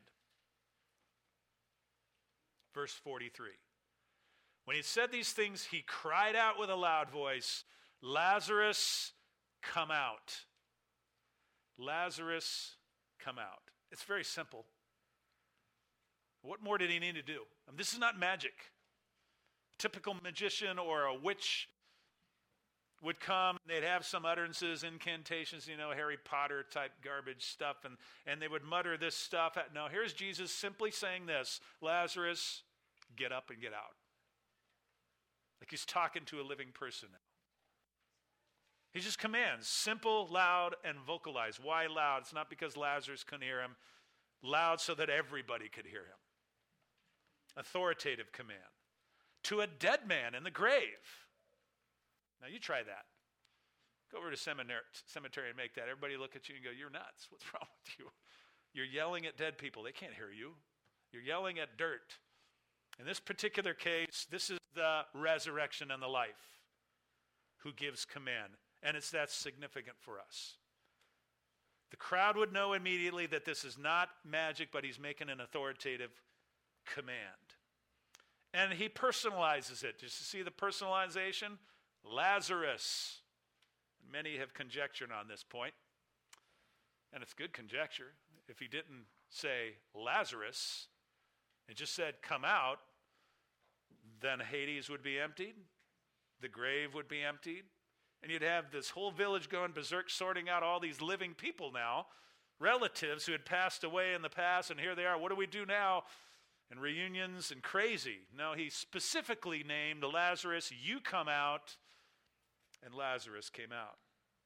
Verse forty-three. When he said these things, he cried out with a loud voice, Lazarus, come out. Lazarus, come out. It's very simple. What more did he need to do? I mean, this is not magic. A typical magician or a witch would come, they'd have some utterances, incantations, you know, Harry Potter type garbage stuff, and, and they would mutter this stuff. No, here's Jesus simply saying this, Lazarus, get up and get out. Like he's talking to a living person now. He just commands, simple, loud, and vocalized. Why loud? It's not because Lazarus couldn't hear him. Loud so that everybody could hear him. Authoritative command. To a dead man in the grave. Now you try that. Go over to seminary, cemetery and make that. Everybody look at you and go, you're nuts. What's wrong with you? You're yelling at dead people. They can't hear you. You're yelling at dirt. In this particular case, this is the resurrection and the life who gives command. And it's that significant for us. The crowd would know immediately that this is not magic, but he's making an authoritative command. And he personalizes it. Just to see the personalization? Lazarus. Many have conjectured on this point. And it's good conjecture. If he didn't say Lazarus, it just said, come out, then Hades would be emptied, the grave would be emptied, and you'd have this whole village going berserk, sorting out all these living people now, relatives who had passed away in the past, and here they are. What do we do now? And reunions and crazy. No, he specifically named Lazarus, you come out, and Lazarus came out.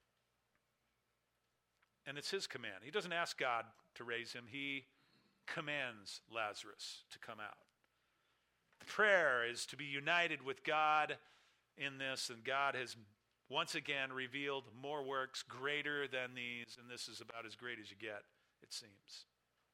And it's his command. He doesn't ask God to raise him. He commands Lazarus to come out. The prayer is to be united with God in this, and God has once again revealed more works greater than these, and this is about as great as you get, it seems.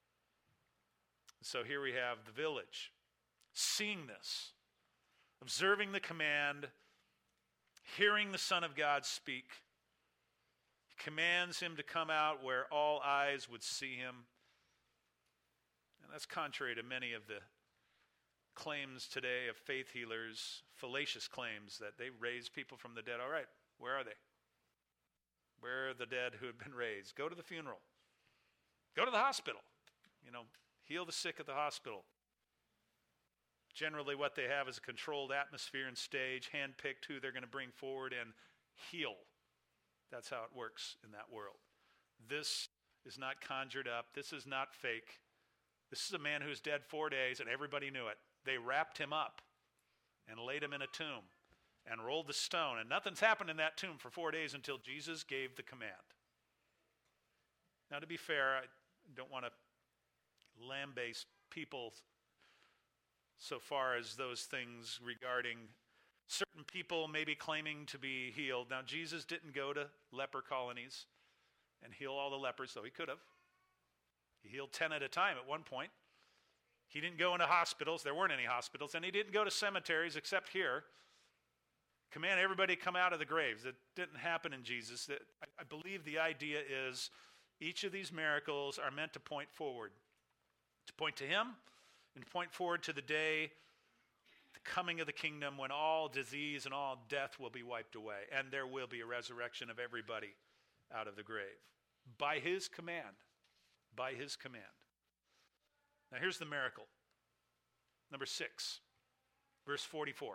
So here we have the village seeing this, observing the command, hearing the Son of God speak. He commands him to come out where all eyes would see him. And that's contrary to many of the claims today of faith healers, fallacious claims that they raise people from the dead. All right, where are they? Where are the dead who have been raised? Go to the funeral. Go to the hospital. You know, heal the sick at the hospital. Generally what they have is a controlled atmosphere and stage, handpicked who they're going to bring forward and heal. That's how it works in that world. This is not conjured up. This is not fake. This is a man who's dead four days, and everybody knew it. They wrapped him up and laid him in a tomb and rolled the stone, and nothing's happened in that tomb for four days until Jesus gave the command. Now, to be fair, I don't want to lambaste people so far as those things regarding certain people maybe claiming to be healed. Now, Jesus didn't go to leper colonies and heal all the lepers, though he could have. He healed ten at a time at one point. He didn't go into hospitals. There weren't any hospitals. And he didn't go to cemeteries except here. Command everybody to come out of the graves. That didn't happen in Jesus. That, I, I believe the idea is each of these miracles are meant to point forward. To point to him and point forward to the day, the coming of the kingdom, when all disease and all death will be wiped away. And there will be a resurrection of everybody out of the grave. By his command. By his command. Now here's the miracle. Number six, verse forty-four.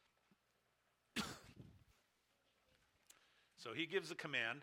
So he gives the command.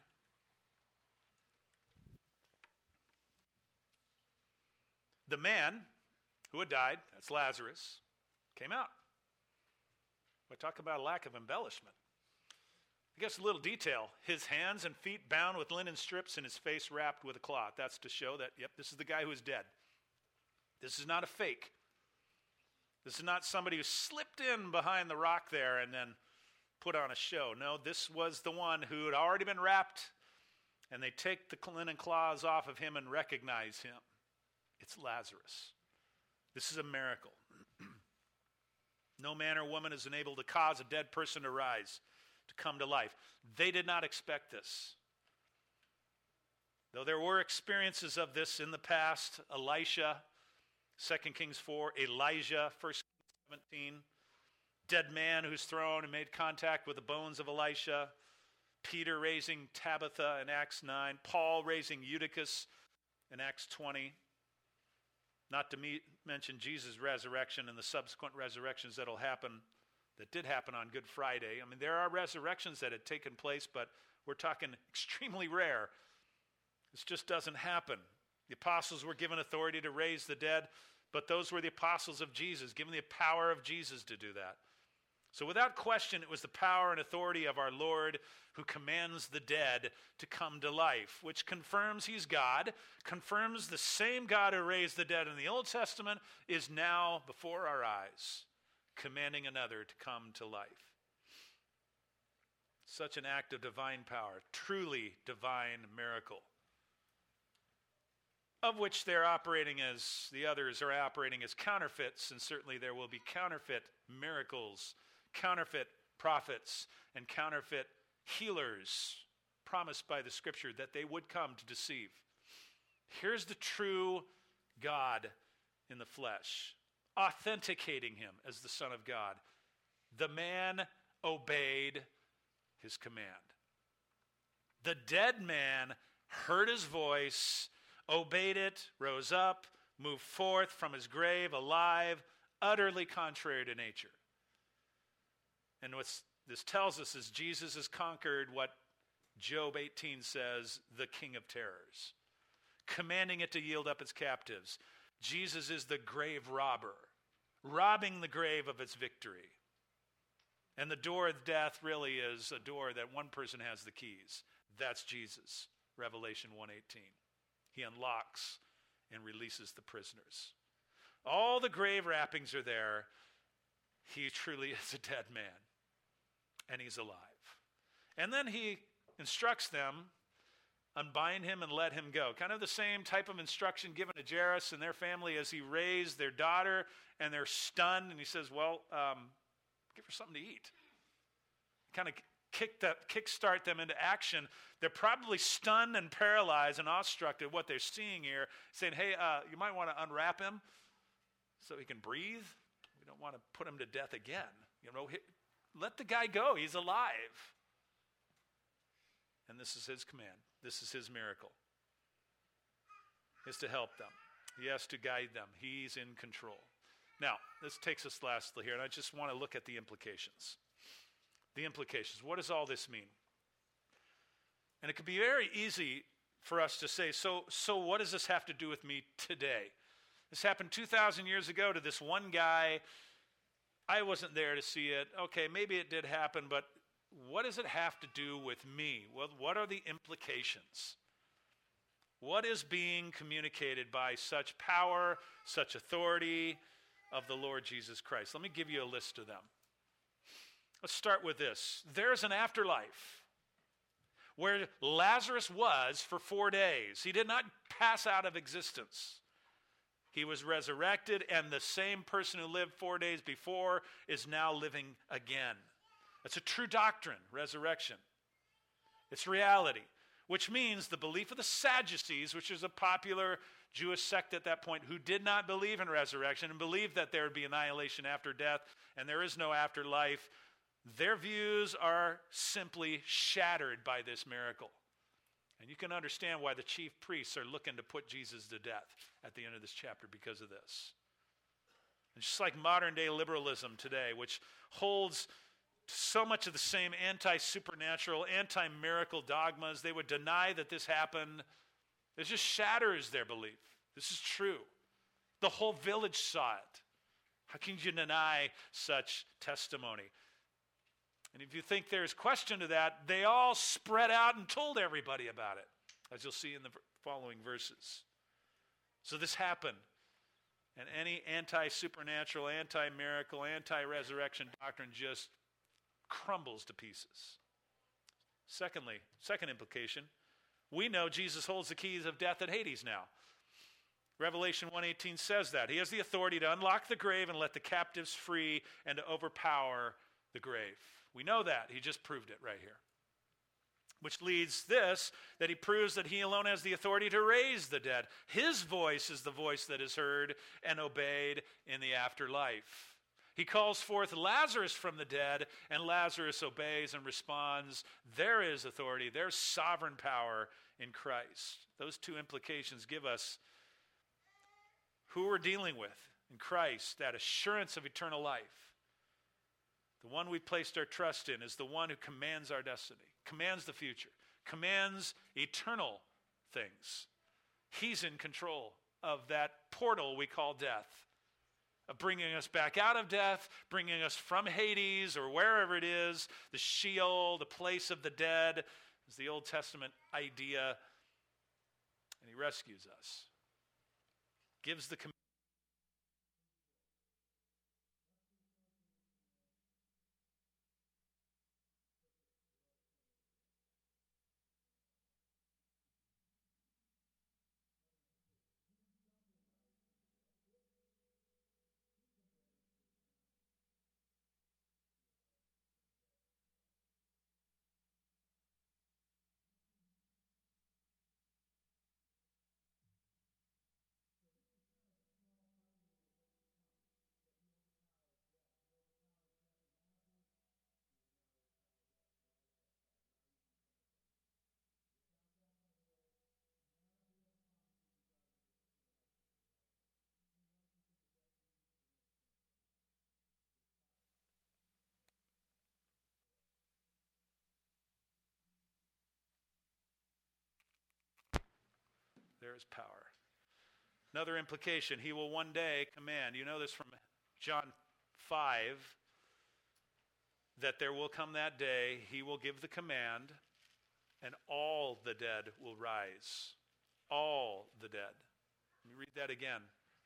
The man who had died, that's Lazarus, came out. We talk about a lack of embellishment. I guess a little detail. His hands and feet bound with linen strips and his face wrapped with a cloth. That's to show that, yep, this is the guy who is dead. This is not a fake. This is not somebody who slipped in behind the rock there and then put on a show. No, this was the one who had already been wrapped, and they take the linen cloths off of him and recognize him. It's Lazarus. This is a miracle. No man or woman is enabled to cause a dead person to rise, to come to life. They did not expect this. Though there were experiences of this in the past, Elisha, Second Kings four, Elijah, First Kings seventeen, dead man who's thrown and made contact with the bones of Elisha, Peter raising Tabitha in Acts nine, Paul raising Eutychus in Acts twenty, not to meet, mention Jesus' resurrection and the subsequent resurrections that will happen, that did happen on Good Friday. I mean, there are resurrections that had taken place, but we're talking extremely rare. This just doesn't happen. The apostles were given authority to raise the dead, but those were the apostles of Jesus, given the power of Jesus to do that. So without question, it was the power and authority of our Lord who commands the dead to come to life, which confirms he's God, confirms the same God who raised the dead in the Old Testament is now before our eyes, commanding another to come to life. Such an act of divine power, truly divine miracle, of which they're operating as, the others are operating as counterfeits, and certainly there will be counterfeit miracles, counterfeit prophets, and counterfeit healers promised by the Scripture that they would come to deceive. Here's the true God in the flesh, authenticating him as the Son of God. The man obeyed his command. The dead man heard his voice, obeyed it, rose up, moved forth from his grave alive, utterly contrary to nature. And what this tells us is Jesus has conquered what Job eighteen says, the king of terrors, commanding it to yield up its captives. Jesus is the grave robber, robbing the grave of its victory. And the door of death really is a door that one person has the keys. That's Jesus, Revelation one eighteen. He unlocks and releases the prisoners. All the grave wrappings are there. He truly is a dead man, and he's alive. And then he instructs them, unbind him and let him go. Kind of the same type of instruction given to Jairus and their family as he raised their daughter, and they're stunned, and he says, well, um, give her something to eat. Kind of kick that, kickstart them into action. They're probably stunned and paralyzed and awestruck at what they're seeing here, saying, hey, uh, you might want to unwrap him so he can breathe. We don't want to put him to death again. You know, let the guy go. He's alive. And this is his command. This is his miracle. Is to help them. He has to guide them. He's in control. Now, this takes us lastly here, and I just want to look at the implications. The implications. What does all this mean? And it could be very easy for us to say, so, so what does this have to do with me today? This happened two thousand years ago to this one guy. I wasn't there to see it. Okay, maybe it did happen, but what does it have to do with me? Well, what are the implications? What is being communicated by such power, such authority of the Lord Jesus Christ? Let me give you a list of them. Let's start with this. There's an afterlife where Lazarus was for four days. He did not pass out of existence. He was resurrected, and the same person who lived four days before is now living again. It's a true doctrine, resurrection. It's reality, which means the belief of the Sadducees, which is a popular Jewish sect at that point, who did not believe in resurrection and believed that there would be annihilation after death and there is no afterlife, their views are simply shattered by this miracle. And you can understand why the chief priests are looking to put Jesus to death at the end of this chapter because of this. And just like modern day liberalism today, which holds so much of the same anti-supernatural, anti-miracle dogmas, they would deny that this happened. It just shatters their belief. This is true. The whole village saw it. How can you deny such testimony? And if you think there's question to that, they all spread out and told everybody about it, as you'll see in the following verses. So this happened. And any anti-supernatural, anti-miracle, anti-resurrection doctrine just crumbles to pieces. Secondly, second implication, we know Jesus holds the keys of death and Hades now. Revelation one eighteen says that. He has the authority to unlock the grave and let the captives free and to overpower the grave. We know that. He just proved it right here. Which leads this, that he proves that he alone has the authority to raise the dead. His voice is the voice that is heard and obeyed in the afterlife. He calls forth Lazarus from the dead, and Lazarus obeys and responds. There is authority, there's sovereign power in Christ. Those two implications give us who we're dealing with in Christ, that assurance of eternal life. The one we placed our trust in is the one who commands our destiny, commands the future, commands eternal things. He's in control of that portal we call death, of bringing us back out of death, bringing us from Hades or wherever it is, the Sheol, the place of the dead, is the Old Testament idea, and he rescues us. Gives the command. There is power. Another implication, he will one day command. You know this from John five, that there will come that day, he will give the command, and all the dead will rise. All the dead. Let me read that again.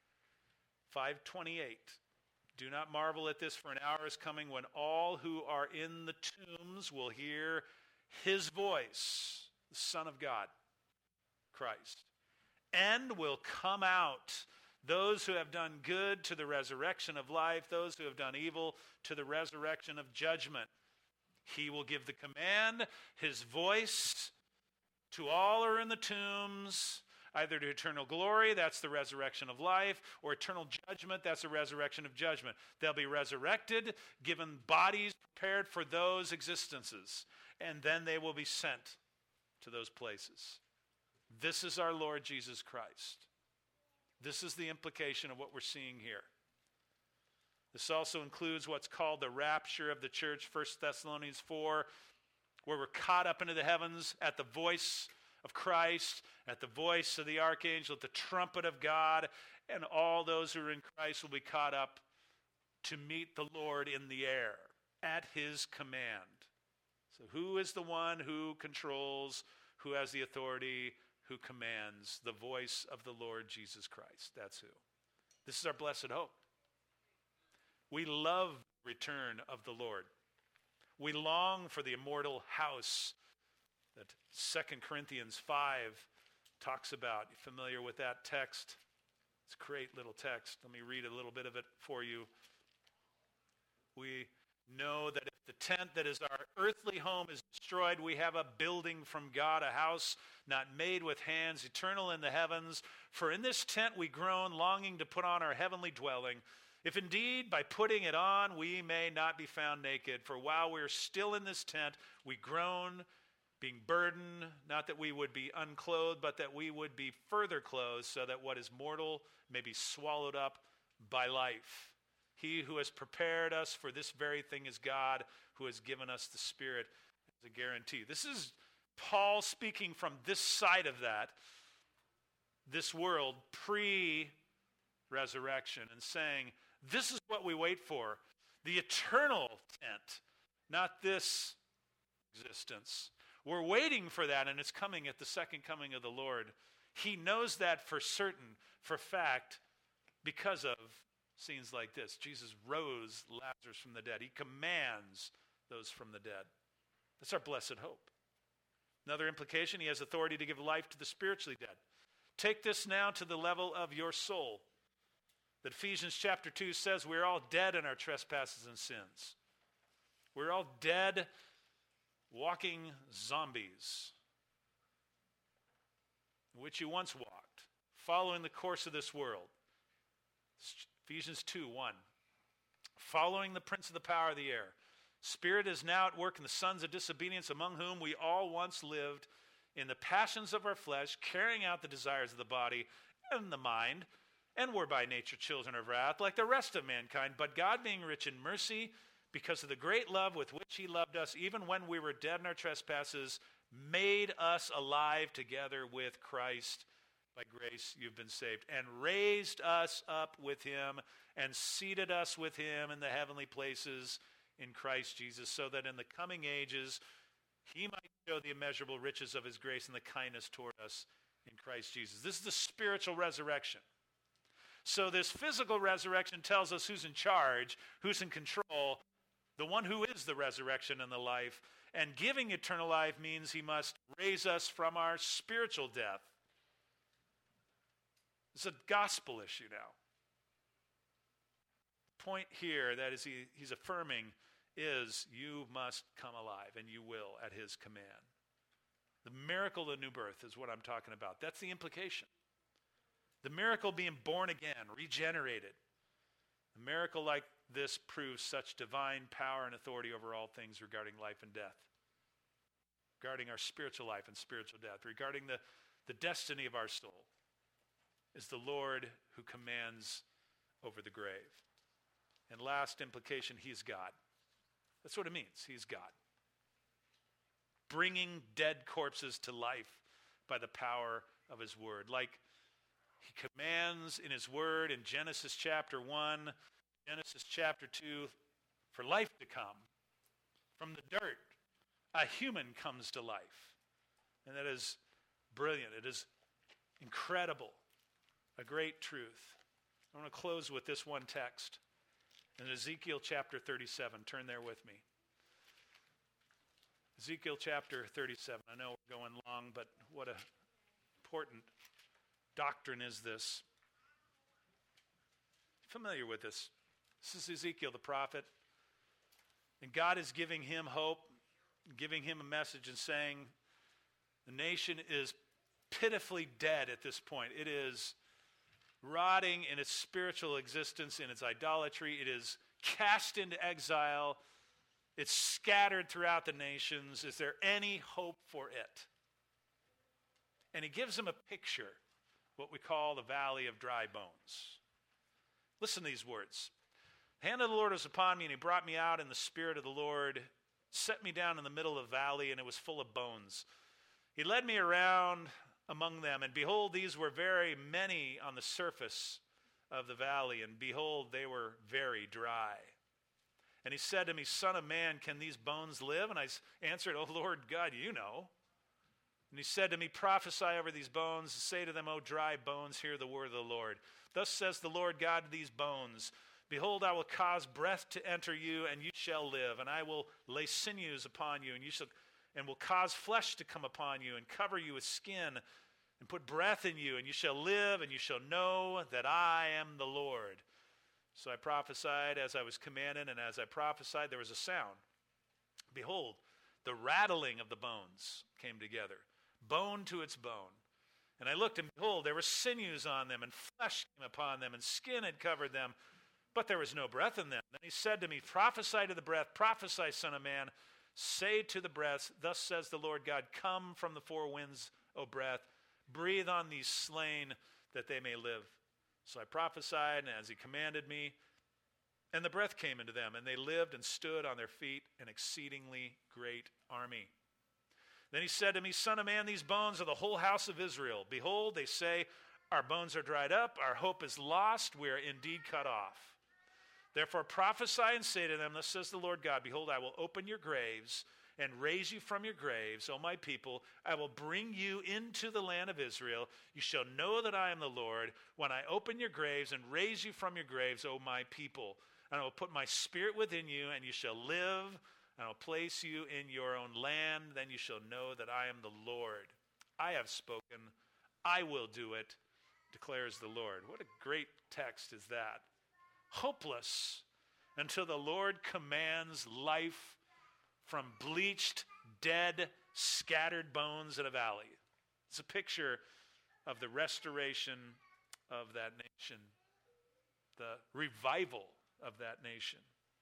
five twenty-eight. Do not marvel at this, for an hour is coming when all who are in the tombs will hear his voice, the Son of God, Christ, and will come out. Those who have done good to the resurrection of life, those who have done evil to the resurrection of judgment. He will give the command, his voice, to all who are in the tombs, either to eternal glory, that's the resurrection of life, or eternal judgment, that's the resurrection of judgment. They'll be resurrected, given bodies prepared for those existences, and then they will be sent to those places. This is our Lord Jesus Christ. This is the implication of what we're seeing here. This also includes what's called the rapture of the church, First Thessalonians four, where we're caught up into the heavens at the voice of Christ, at the voice of the archangel, at the trumpet of God, and all those who are in Christ will be caught up to meet the Lord in the air at his command. So who is the one who controls, who has the authority, who commands? The voice of the Lord Jesus Christ. That's who. This is our blessed hope. We love the return of the Lord. We long for the immortal house that Second Corinthians five talks about. You familiar with that text? It's a great little text. Let me read a little bit of it for you. We know that if the tent that is our earthly home is destroyed, we have a building from God, a house not made with hands, eternal in the heavens. For in this tent we groan, longing to put on our heavenly dwelling, if indeed by putting it on we may not be found naked. For while we are still in this tent, we groan, being burdened, not that we would be unclothed, but that we would be further clothed, so that what is mortal may be swallowed up by life. He who has prepared us for this very thing is God, who has given us the Spirit as a guarantee. This is Paul speaking from this side of that, this world, pre-resurrection, and saying, this is what we wait for, the eternal tent, not this existence. We're waiting for that, and it's coming at the second coming of the Lord. He knows that for certain, for fact, because of scenes like this. Jesus rose Lazarus from the dead. He commands those from the dead. That's our blessed hope. Another implication, he has authority to give life to the spiritually dead. Take this now to the level of your soul. That Ephesians chapter two says we're all dead in our trespasses and sins. We're all dead, walking zombies, in which you once walked, following the course of this world. Ephesians two one. Following the prince of the power of the air. Spirit is now at work in the sons of disobedience, among whom we all once lived in the passions of our flesh, carrying out the desires of the body and the mind, and were by nature children of wrath, like the rest of mankind. But God, being rich in mercy, because of the great love with which he loved us, even when we were dead in our trespasses, made us alive together with Christ. By grace you've been saved, and raised us up with him, and seated us with him in the heavenly places in Christ Jesus, so that in the coming ages he might show the immeasurable riches of his grace and the kindness toward us in Christ Jesus. This is the spiritual resurrection. So this physical resurrection tells us who's in charge, who's in control, the one who is the resurrection and the life. And giving eternal life means he must raise us from our spiritual death. It's a gospel issue now. The point here that is he, he's affirming is you must come alive, and you will at his command. The miracle of the new birth is what I'm talking about. That's the implication. The miracle being born again, regenerated. A miracle like this proves such divine power and authority over all things regarding life and death, regarding our spiritual life and spiritual death, regarding the, the destiny of our soul, is the Lord who commands over the grave. And last implication, he's God. That's what it means. He's God. Bringing dead corpses to life by the power of his word. Like he commands in his word in Genesis chapter one, Genesis chapter two, for life to come. From the dirt, a human comes to life. And that is brilliant. It is incredible. A great truth. I want to close with this one text. In Ezekiel chapter thirty-seven, turn there with me. Ezekiel chapter thirty-seven. I know we're going long, but what an important doctrine is this. Familiar with this. This is Ezekiel the prophet. And God is giving him hope, giving him a message and saying, the nation is pitifully dead at this point. It is rotting in its spiritual existence, in its idolatry. It is cast into exile. It's scattered throughout the nations. Is there any hope for it? And he gives them a picture, what we call the valley of dry bones. Listen to these words. The hand of the Lord was upon me, and he brought me out in the spirit of the Lord, set me down in the middle of the valley, and it was full of bones. He led me around among them, and behold, these were very many on the surface of the valley, and behold, they were very dry. And he said to me, Son of man, can these bones live? And I answered, O Lord God, you know. And he said to me, prophesy over these bones, say to them, O dry bones, hear the word of the Lord. Thus says the Lord God to these bones, behold, I will cause breath to enter you, and you shall live, and I will lay sinews upon you, and you shall and will cause flesh to come upon you, and cover you with skin, and put breath in you, and you shall live, and you shall know that I am the Lord. So I prophesied as I was commanded, and as I prophesied, there was a sound. Behold, the rattling of the bones came together, bone to its bone. And I looked, and behold, there were sinews on them, and flesh came upon them, and skin had covered them, but there was no breath in them. Then he said to me, prophesy to the breath, prophesy, son of man, say to the breath, thus says the Lord God, come from the four winds, O breath, breathe on these slain that they may live. So I prophesied, and as he commanded me, and the breath came into them, and they lived and stood on their feet, an exceedingly great army. Then he said to me, Son of man, these bones are the whole house of Israel. Behold, they say, our bones are dried up, our hope is lost, we are indeed cut off. Therefore prophesy and say to them, thus says the Lord God, behold, I will open your graves, and raise you from your graves, O my people. I will bring you into the land of Israel. You shall know that I am the Lord when I open your graves and raise you from your graves, O my people. And I will put my spirit within you, and you shall live, and I will place you in your own land. Then you shall know that I am the Lord. I have spoken. I will do it, declares the Lord. What a great text is that. Hopeless until the Lord commands life from bleached, dead, scattered bones in a valley. It's a picture of the restoration of that nation, the revival of that nation.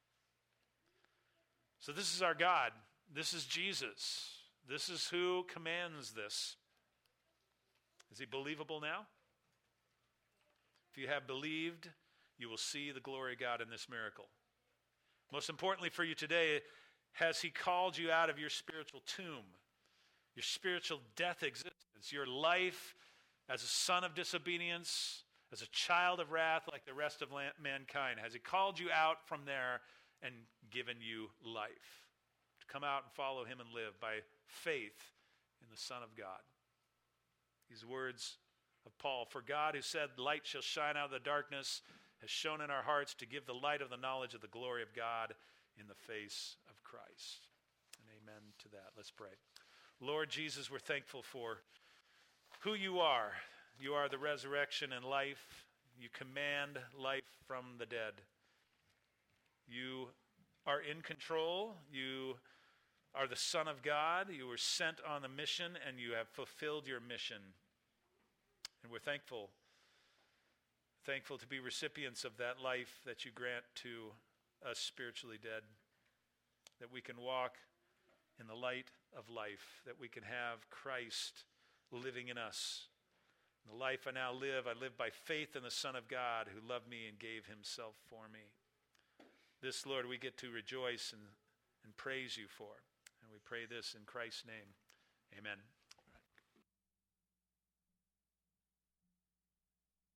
So this is our God. This is Jesus. This is who commands this. Is he believable now? If you have believed, you will see the glory of God in this miracle. Most importantly for you today, has he called you out of your spiritual tomb, your spiritual death existence, your life as a son of disobedience, as a child of wrath like the rest of mankind? Has he called you out from there and given you life to come out and follow him and live by faith in the Son of God? These words of Paul, for God who said, light shall shine out of the darkness, has shone in our hearts to give the light of the knowledge of the glory of God in the face of Christ. And amen to that. Let's pray. Lord Jesus, we're thankful for who you are. You are the resurrection and life. You command life from the dead. You are in control. You are the Son of God. You were sent on the mission, and you have fulfilled your mission. And we're thankful, thankful to be recipients of that life that you grant to us spiritually dead, that we can walk in the light of life, that we can have Christ living in us. The life I now live, I live by faith in the Son of God who loved me and gave himself for me. This, Lord, we get to rejoice and, and praise you for. And we pray this in Christ's name. Amen.